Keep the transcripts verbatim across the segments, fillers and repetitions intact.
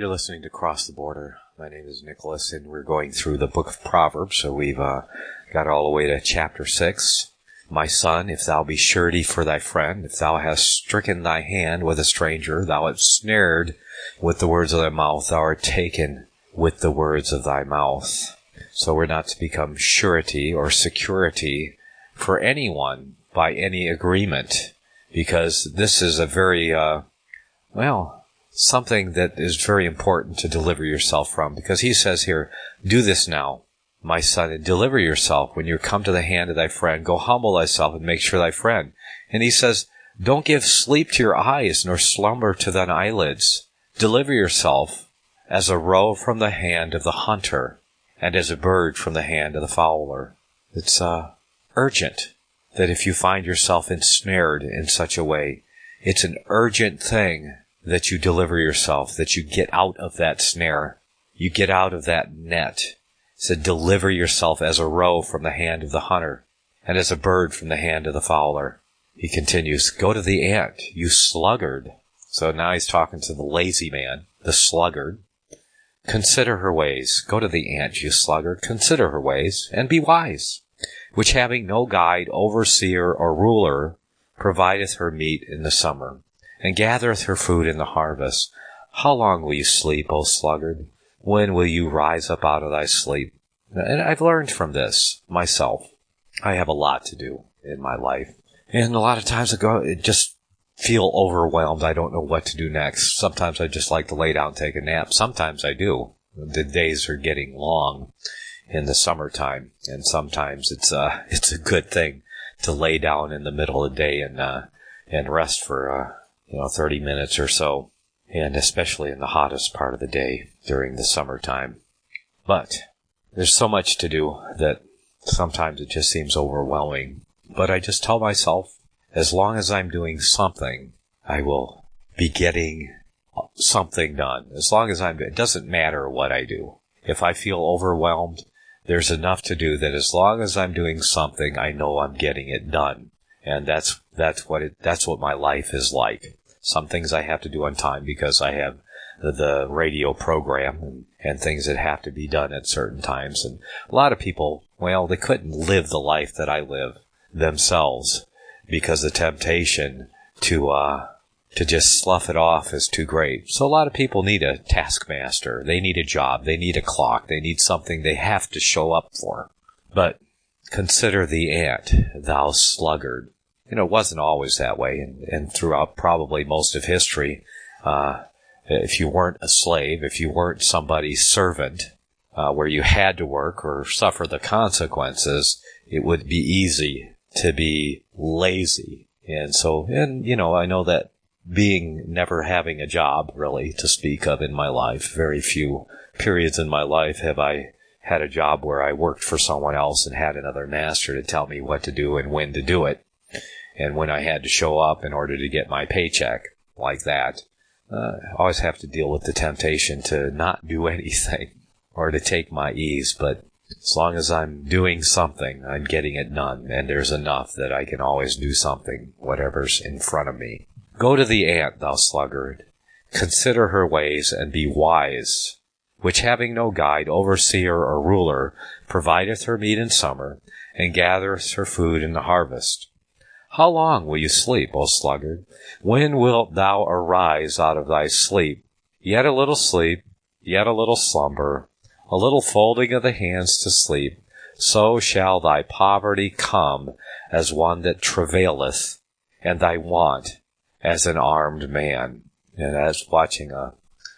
You're listening to Cross the Border. My name is Nicholas, and we're going through the book of Proverbs, so we've uh, got all the way to chapter six. My son, if thou be surety for thy friend, if thou hast stricken thy hand with a stranger, thou art snared with the words of thy mouth, thou art taken with the words of thy mouth. So we're not to become surety or security for anyone by any agreement, because this is a very, uh, well... something that is very important to deliver yourself from, because he says here, do this now, my son, and deliver yourself when you come to the hand of thy friend. Go humble thyself and make sure thy friend. And he says, don't give sleep to your eyes, nor slumber to thine eyelids. Deliver yourself as a roe from the hand of the hunter, and as a bird from the hand of the fowler. It's uh, urgent that if you find yourself ensnared in such a way, it's an urgent thing that you deliver yourself, that you get out of that snare, you get out of that net. It said, deliver yourself as a roe from the hand of the hunter, and as a bird from the hand of the fowler. He continues, go to the ant, you sluggard. So now he's talking to the lazy man, the sluggard. Consider her ways. Go to the ant, you sluggard. Consider her ways, and be wise. Which having no guide, overseer, or ruler, provideth her meat in the summer, and gathereth her food in the harvest. How long will you sleep, O sluggard? When will you rise up out of thy sleep? And I've learned from this myself. I have a lot to do in my life. And a lot of times I go, it just feel overwhelmed. I don't know what to do next. Sometimes I just like to lay down and take a nap. Sometimes I do. The days are getting long in the summertime. And sometimes it's uh, it's a good thing to lay down in the middle of the day and, uh, and rest for uh you know, thirty minutes or so, and especially in the hottest part of the day during the summertime. But there's so much to do that sometimes it just seems overwhelming. But I just tell myself, as long as I'm doing something, I will be getting something done. As long as I'm, it doesn't matter what I do. If I feel overwhelmed, there's enough to do that as long as I'm doing something, I know I'm getting it done. And that's, that's what it, that's what my life is like. Some things I have to do on time because I have the, the radio program and, and things that have to be done at certain times. And a lot of people, well, they couldn't live the life that I live themselves because the temptation to, uh, to just slough it off is too great. So a lot of people need a taskmaster. They need a job. They need a clock. They need something they have to show up for. But consider the ant, thou sluggard. You know, it wasn't always that way, and, and throughout probably most of history, uh, if you weren't a slave, if you weren't somebody's servant, uh, where you had to work or suffer the consequences, it would be easy to be lazy. And so, and, you know, I know that being, never having a job, really, to speak of in my life, very few periods in my life have I had a job where I worked for someone else and had another master to tell me what to do and when to do it. And when I had to show up in order to get my paycheck like that, uh, I always have to deal with the temptation to not do anything or to take my ease. But as long as I'm doing something, I'm getting it done. And there's enough that I can always do something, whatever's in front of me. Go to the ant, thou sluggard. Consider her ways and be wise. Which having no guide, overseer, or ruler, provideth her meat in summer, and gathereth her food in the harvest. How long will you sleep, O sluggard? When wilt thou arise out of thy sleep? Yet a little sleep, yet a little slumber, a little folding of the hands to sleep. So shall thy poverty come as one that travaileth, and thy want as an armed man. And I was watching a,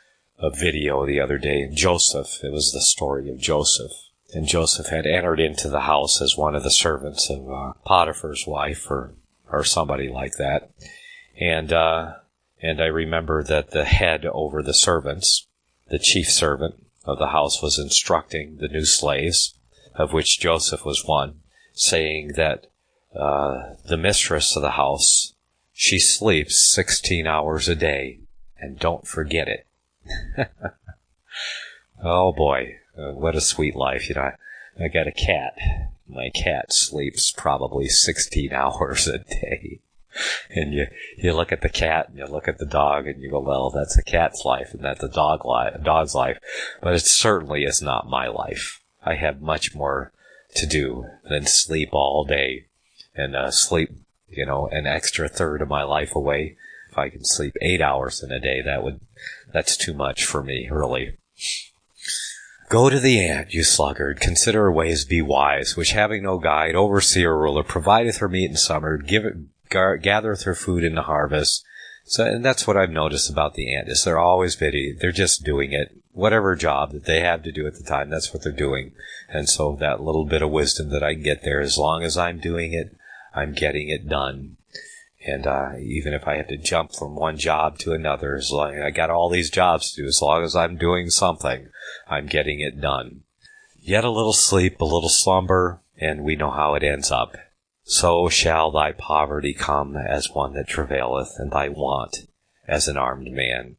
a video the other day, Joseph. It was the story of Joseph. And Joseph had entered into the house as one of the servants of uh, Potiphar's wife, or or somebody like that. And uh, and I remember that the head over the servants, the chief servant of the house, was instructing the new slaves, of which Joseph was one, saying that uh, the mistress of the house, she sleeps sixteen hours a day, and don't forget it. Oh boy. Uh, what a sweet life. You know, I, I got a cat. My cat sleeps probably sixteen hours a day. And you, you look at the cat and you look at the dog and you go, well, that's a cat's life and that's a dog li- dog's life. But it certainly is not my life. I have much more to do than sleep all day and uh, sleep, you know, an extra third of my life away. If I can sleep eight hours in a day, that would, that's too much for me, really. Go to the ant, you sluggard, consider her ways, be wise, which having no guide, overseer, ruler, provideth her meat in summer, give it, gar, gathereth her food in the harvest. So, and that's what I've noticed about the ant, is they're always busy, they're just doing it. Whatever job that they have to do at the time, that's what they're doing. And so that little bit of wisdom that I can get there, as long as I'm doing it, I'm getting it done. And uh, even if I have to jump from one job to another, as long as I got all these jobs to do, as long as I'm doing something, I'm getting it done. Yet a little sleep, a little slumber, and we know how it ends up. So shall thy poverty come as one that travaileth, and thy want as an armed man.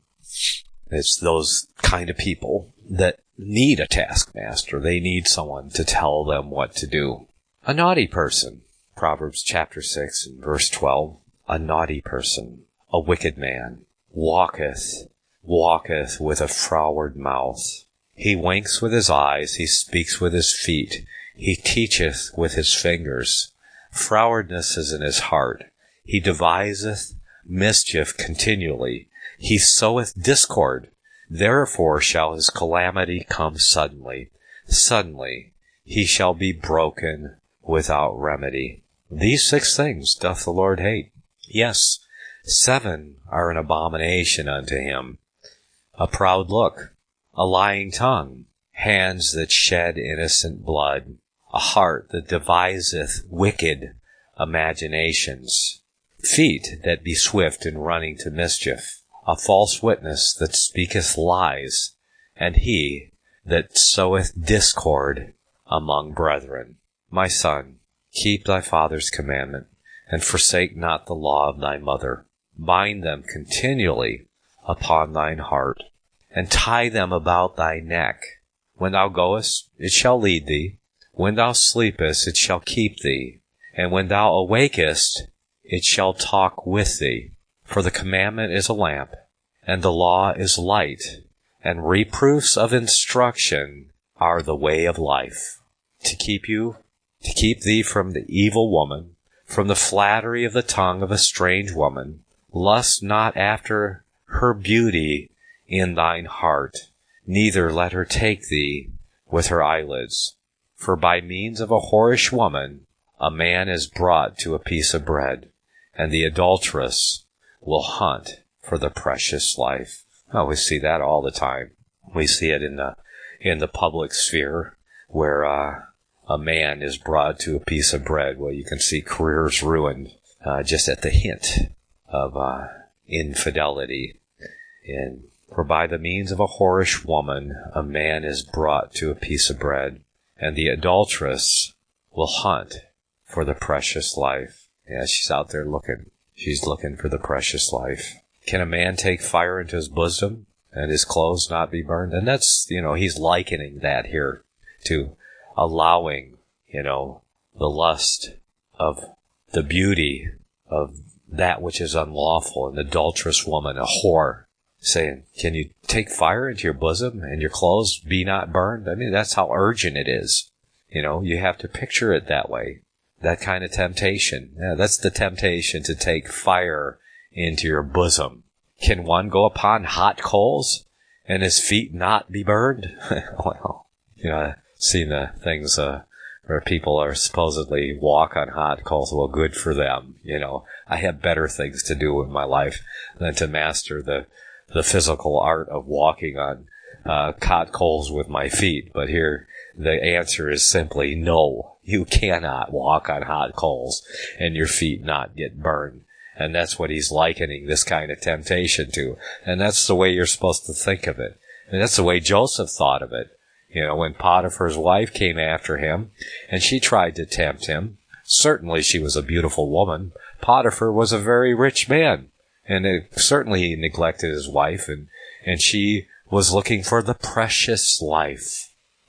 It's those kind of people that need a taskmaster. They need someone to tell them what to do. A naughty person. Proverbs chapter six and verse twelve. A naughty person, a wicked man, walketh, walketh with a froward mouth. He winks with his eyes, he speaks with his feet, he teacheth with his fingers. Frowardness is in his heart. He deviseth mischief continually. He soweth discord. Therefore shall his calamity come suddenly. Suddenly he shall be broken without remedy. These six things doth the Lord hate. Yes, seven are an abomination unto him. A proud look, a lying tongue, hands that shed innocent blood, a heart that deviseth wicked imaginations, feet that be swift in running to mischief, a false witness that speaketh lies, and he that soweth discord among brethren. My son, keep thy father's commandment, and forsake not the law of thy mother. Bind them continually upon thine heart, and tie them about thy neck. When thou goest, it shall lead thee. When thou sleepest, it shall keep thee. And when thou awakest, it shall talk with thee. For the commandment is a lamp, and the law is light, and reproofs of instruction are the way of life. To keep you, to keep thee from the evil woman, from the flattery of the tongue of a strange woman. Lust not after her beauty in thine heart, neither let her take thee with her eyelids. For by means of a whorish woman a man is brought to a piece of bread, and the adulteress will hunt for the precious life. Oh, we see that all the time. We see it in the in the public sphere, where uh a man is brought to a piece of bread. Well, you can see careers ruined uh, just at the hint of uh, infidelity. And for by the means of a whorish woman, a man is brought to a piece of bread, and the adulteress will hunt for the precious life. Yeah, she's out there looking. She's looking for the precious life. Can a man take fire into his bosom and his clothes not be burned? And that's, you know, he's likening that here to allowing, you know, the lust of the beauty of that which is unlawful, an adulterous woman, a whore, saying, can you take fire into your bosom and your clothes be not burned? I mean, that's how urgent it is. You know, you have to picture it that way. That kind of temptation. Yeah, that's the temptation to take fire into your bosom. Can one go upon hot coals and his feet not be burned? Well, you know, seen the things uh, where people are supposedly walk on hot coals. Well, good for them. You know, I have better things to do in my life than to master the the physical art of walking on uh, hot coals with my feet. But here, the answer is simply no. You cannot walk on hot coals and your feet not get burned. And that's what he's likening this kind of temptation to. And that's the way you're supposed to think of it. And that's the way Joseph thought of it. You know, when Potiphar's wife came after him and she tried to tempt him, certainly she was a beautiful woman. Potiphar was a very rich man. And it, certainly he neglected his wife, and, and she was looking for the precious life.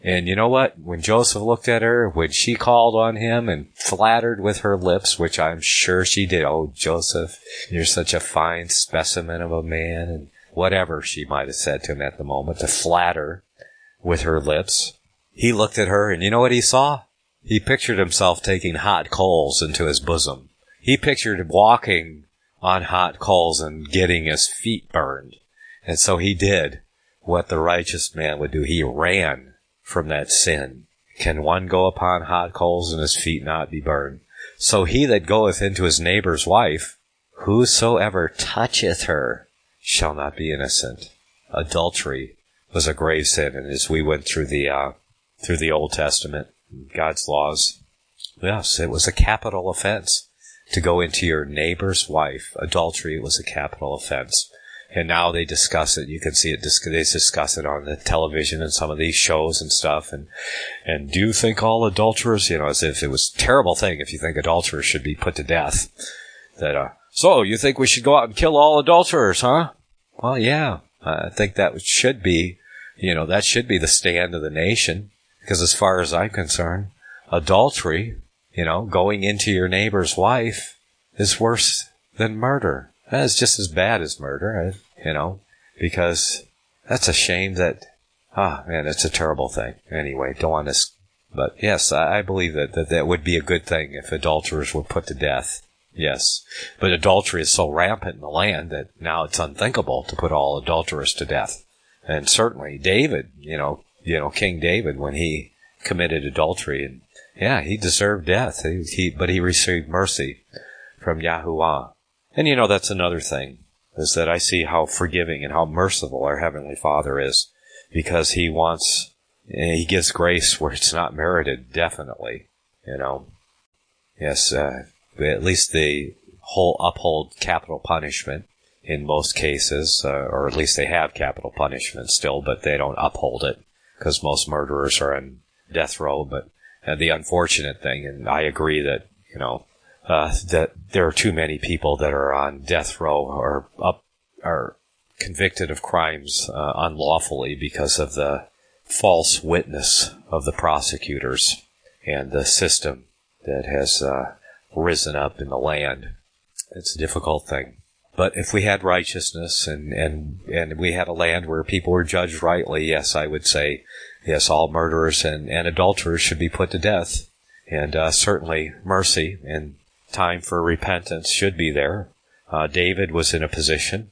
And you know what? When Joseph looked at her, when she called on him and flattered with her lips, which I'm sure she did, oh, Joseph, you're such a fine specimen of a man, and whatever she might have said to him at the moment, to flatter with her lips, he looked at her, and you know what he saw? He pictured himself taking hot coals into his bosom. He pictured walking on hot coals and getting his feet burned. And so he did what the righteous man would do. He ran from that sin. Can one go upon hot coals and his feet not be burned? So he that goeth into his neighbor's wife, whosoever toucheth her, shall not be innocent. Adultery was a grave sin, and as we went through the uh, through the Old Testament, God's laws, yes, it was a capital offense to go into your neighbor's wife. Adultery was a capital offense. And now they discuss it. You can see it. They discuss it on the television and some of these shows and stuff. And and do you think all adulterers, you know, as if it was a terrible thing if you think adulterers should be put to death. That uh, so you think we should go out and kill all adulterers, huh? Well, yeah, I think that should be, you know, that should be the stand of the nation. Because as far as I'm concerned, adultery, you know, going into your neighbor's wife is worse than murder. That's just as bad as murder, you know, because that's a shame that, ah, man, it's a terrible thing. Anyway, don't want to, but yes, I believe that, that that would be a good thing if adulterers were put to death. Yes. But adultery is so rampant in the land that now it's unthinkable to put all adulterers to death. And certainly David, you know, you know, King David, when he committed adultery, and yeah, he deserved death, he, he but he received mercy from Yahuwah. And you know, that's another thing, is that I see how forgiving and how merciful our Heavenly Father is, because He wants, He gives grace where it's not merited, definitely, you know. Yes, uh, at least they whole uphold capital punishment in most cases, uh, or at least they have capital punishment still, but they don't uphold it, because most murderers are on death row. But uh, the unfortunate thing, and I agree that, you know, Uh, that there are too many people that are on death row or up are convicted of crimes uh, unlawfully because of the false witness of the prosecutors and the system that has uh, risen up in the land. It's a difficult thing. But if we had righteousness and, and, and we had a land where people were judged rightly, yes, I would say, yes, all murderers and, and adulterers should be put to death. And uh, certainly mercy and time for repentance should be there. Uh, David was in a position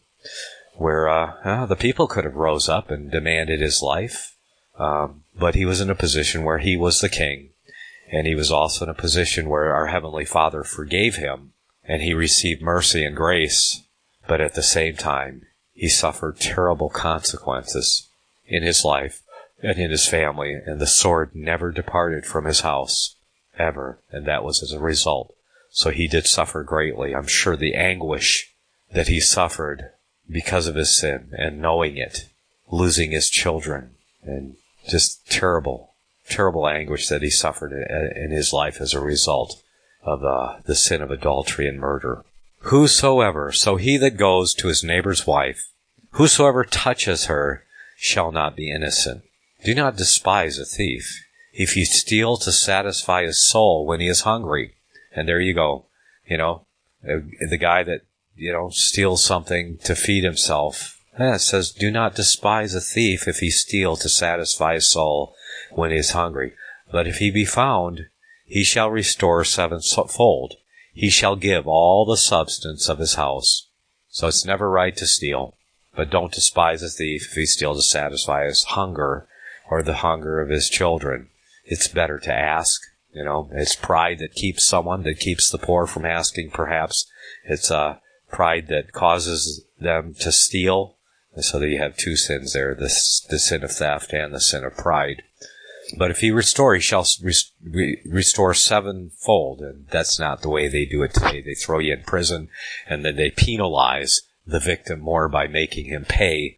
where uh, uh, the people could have rose up and demanded his life, um, but he was in a position where he was the king, and he was also in a position where our Heavenly Father forgave him, and he received mercy and grace, but at the same time, he suffered terrible consequences in his life and in his family, and the sword never departed from his house, ever, and that was as a result. So he did suffer greatly. I'm sure the anguish that he suffered because of his sin and knowing it, losing his children, and just terrible, terrible anguish that he suffered in his life as a result of uh, the sin of adultery and murder. Whosoever, so he that goes to his neighbor's wife, whosoever touches her shall not be innocent. Do not despise a thief, if he steal to satisfy his soul when he is hungry. And there you go. You know, the guy that, you know, steals something to feed himself. Yeah, it says, do not despise a thief if he steal to satisfy his soul when he is hungry. But if he be found, he shall restore sevenfold. He shall give all the substance of his house. So it's never right to steal. But don't despise a thief if he steals to satisfy his hunger or the hunger of his children. It's better to ask. You know, it's pride that keeps someone, that keeps the poor from asking, perhaps. It's uh, pride that causes them to steal. And so that you have two sins there, the, the sin of theft and the sin of pride. But if he restore, he shall re- restore sevenfold. And that's not the way they do it today. They throw you in prison, and then they penalize the victim more by making him pay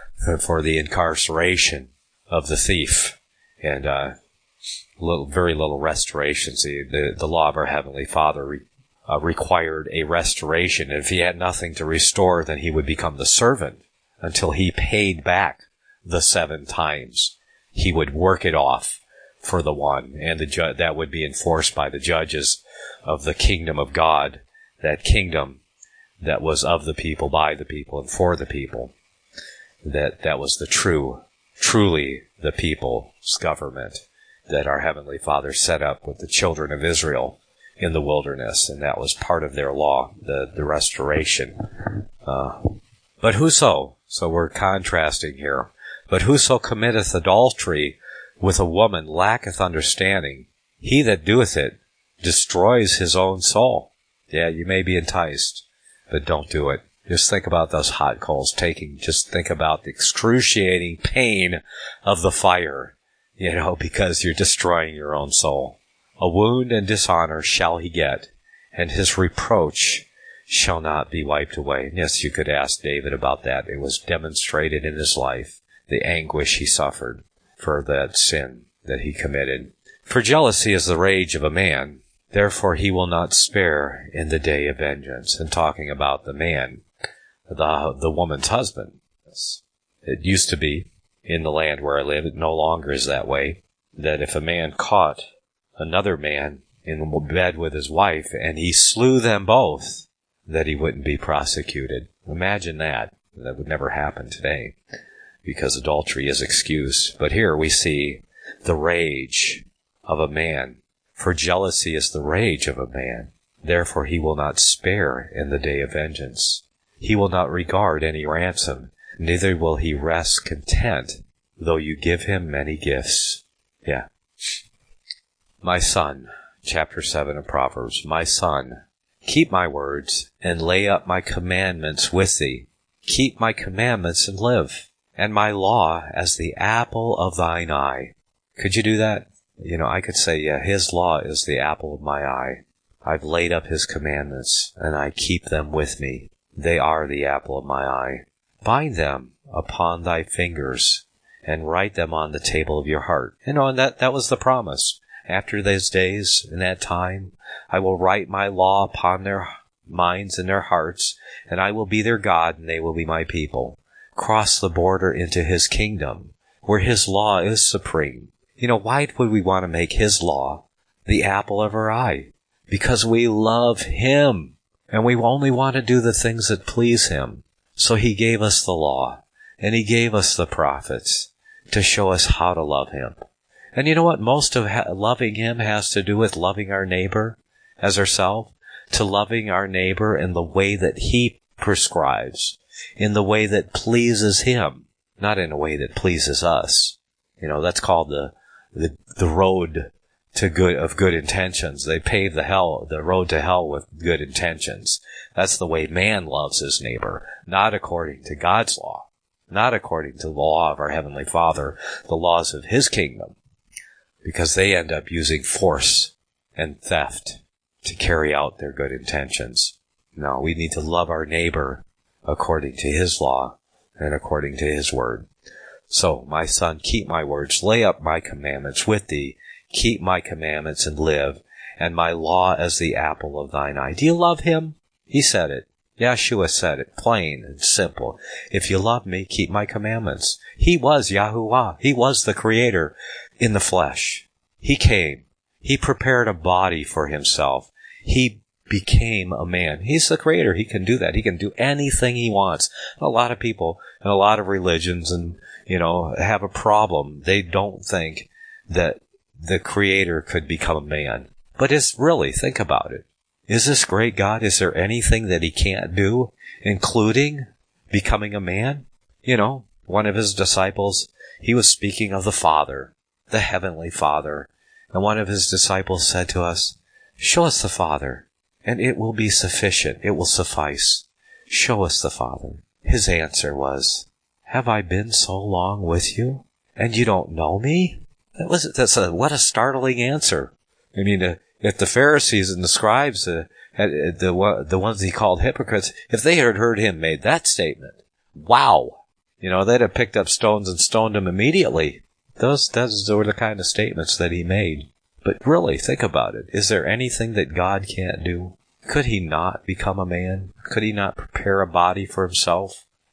for the incarceration of the thief. And, uh, Little, very little restoration. See, the, the law of our Heavenly Father re, uh, required a restoration. And if he had nothing to restore, then he would become the servant until he paid back the seven times he would work it off for the one, and the ju- that would be enforced by the judges of the kingdom of God, that kingdom that was of the people, by the people, and for the people. That that was the true, truly the people's government that our Heavenly Father set up with the children of Israel in the wilderness, and that was part of their law, the, the restoration. Uh, but whoso, so we're contrasting here, but whoso committeth adultery with a woman lacketh understanding. He that doeth it destroys his own soul. Yeah, you may be enticed, but don't do it. Just think about those hot coals taking, just think about the excruciating pain of the fire, you know, because you're destroying your own soul. A wound and dishonor shall he get, and his reproach shall not be wiped away. Yes, you could ask David about that. It was demonstrated in his life, the anguish he suffered for that sin that he committed. For jealousy is the rage of a man, therefore he will not spare in the day of vengeance. And talking about the man, the the woman's husband. It used to be, in the land where I live, it no longer is that way, that if a man caught another man in bed with his wife and he slew them both, that he wouldn't be prosecuted. Imagine that. That would never happen today, because adultery is excused. But here we see the rage of a man. For jealousy is the rage of a man. Therefore he will not spare in the day of vengeance. He will not regard any ransom, neither will he rest content, though you give him many gifts. Yeah. My son, chapter seven of Proverbs, my son, keep my words, and lay up my commandments with thee. Keep my commandments and live, and my law as the apple of thine eye. Could you do that? You know, I could say, yeah, his law is the apple of my eye. I've laid up his commandments, and I keep them with me. They are the apple of my eye. Bind them upon thy fingers, and write them on the table of your heart. You know, and that, that was the promise. After those days, in that time, I will write my law upon their minds and their hearts, and I will be their God, and they will be my people. Cross the border into his kingdom, where his law is supreme. You know, why would we want to make his law the apple of our eye? Because we love him, and we only want to do the things that please him. So he gave us the law, and he gave us the prophets to show us how to love him. And you know what? Most of ha- loving him has to do with loving our neighbor as ourselves, to loving our neighbor in the way that he prescribes, in the way that pleases him, not in a way that pleases us. You know, that's called the the, the road to good of good intentions. They pave the hell the road to hell with good intentions. That's the way man loves his neighbor, not according to God's law, not according to the law of our Heavenly Father, the laws of his kingdom, because they end up using force and theft to carry out their good intentions. No, we need to love our neighbor according to his law and according to his word. So, my son, keep my words, lay up my commandments with thee, keep my commandments and live, and my law as the apple of thine eye. Do you love him? He said it. Yeshua said it, plain and simple. If you love me, keep my commandments. He was Yahuwah. He was the Creator in the flesh. He came. He prepared a body for himself. He became a man. He's the Creator. He can do that. He can do anything he wants. A lot of people and a lot of religions and, you know, have a problem. They don't think that the Creator could become a man. But it's really, think about it. Is this great God? Is there anything that he can't do, including becoming a man? You know, one of his disciples, he was speaking of the Father, the Heavenly Father. And one of his disciples said to us, show us the Father, and it will be sufficient. It will suffice. Show us the Father. His answer was, have I been so long with you, and you don't know me? That was, that's a, what a startling answer. I mean, uh, if the Pharisees and the scribes, uh, had, uh, the the ones he called hypocrites, if they had heard him make that statement, wow, you know, they'd have picked up stones and stoned him immediately. Those, those were the kind of statements that he made. But really, think about it. Is there anything that God can't do? Could he not become a man? Could he not prepare a body for himself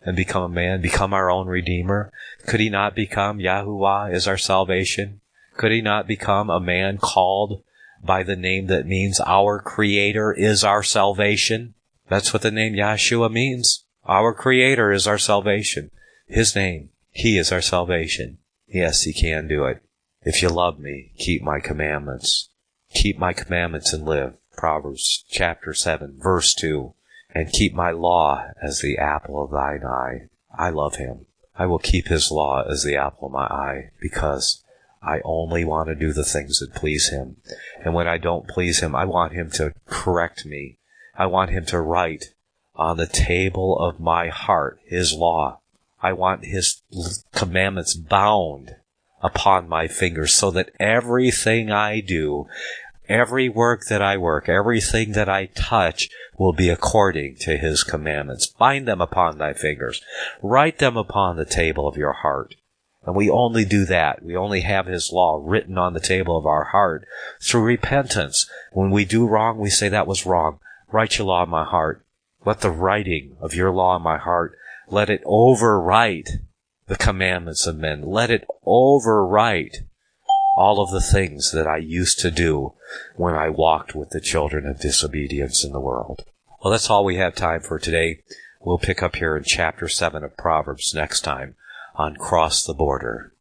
and become a man, become our own Redeemer? Could he not become Yahuwah is our salvation? Could he not become a man called by the name that means our Creator is our salvation? That's what the name Yahshua means. Our Creator is our salvation. His name, He is our salvation. Yes, He can do it. If you love me, keep my commandments. Keep my commandments and live. Proverbs chapter seven, verse two. And keep my law as the apple of thine eye. I love Him. I will keep His law as the apple of my eye, because I only want to do the things that please Him. And when I don't please Him, I want Him to correct me. I want Him to write on the table of my heart His law. I want His commandments bound upon my fingers, so that everything I do, every work that I work, everything that I touch will be according to His commandments. Bind them upon thy fingers. Write them upon the table of your heart. And we only do that. We only have His law written on the table of our heart through repentance. When we do wrong, we say, that was wrong. Write your law in my heart. Let the writing of your law in my heart, let it overwrite the commandments of men. Let it overwrite all of the things that I used to do when I walked with the children of disobedience in the world. Well, that's all we have time for today. We'll pick up here in chapter seven of Proverbs next time on Cross the Border.